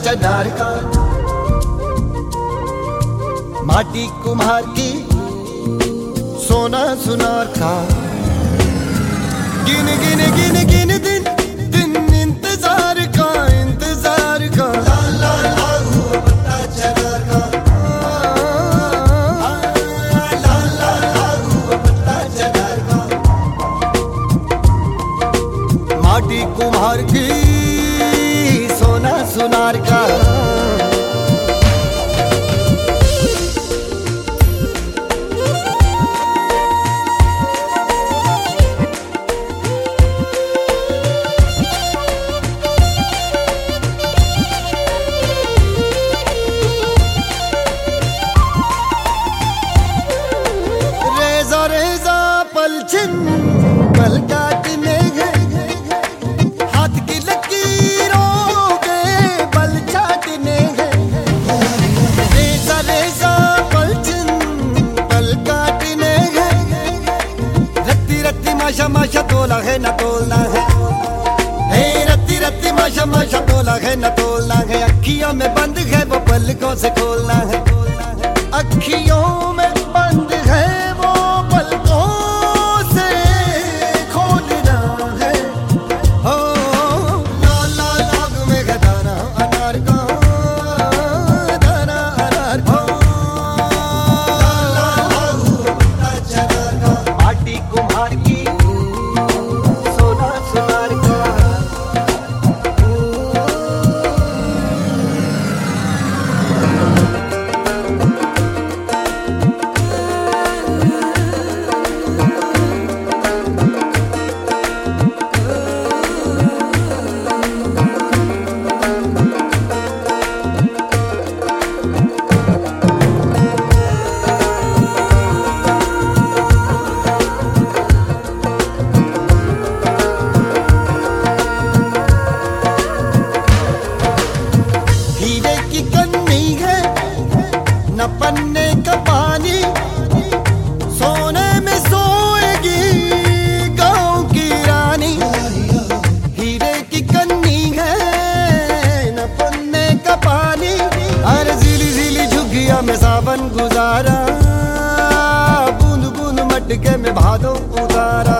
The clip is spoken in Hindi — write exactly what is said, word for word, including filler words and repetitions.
चनार का, माटी कुम्हार की सोना सुनार का। गिन गिन गिन गिन दिन दिन इंतजार का, इंतजार का। ला ला ला हुआ पत्ता चनार का, ला ला ला हुआ पत्ता चनार का। माटी कुम्हार की सोना सुनार का। पलछिन पल काटने गए, हाथ की लकीरों के बल चाटने गए। रेजा रेजा पलछिन पल काटने गए, रत्ती रत्ती माशा माशा तोला है न तोलना है। हे रत्ती रत्ती माशा माशा तोला है न तोलना है। अखियों में बंद है वो पलकों से खोलना है, अखियों में बंद है वो पलकों न पन्ने का पानी, सोने में सोएगी गांव की रानी। हीरे की कन्नी है न पन्ने का पानी, अरे झीली झीली झुग्गिया में सावन गुजारा, बूंद बूंद मटके में भादों उतारा।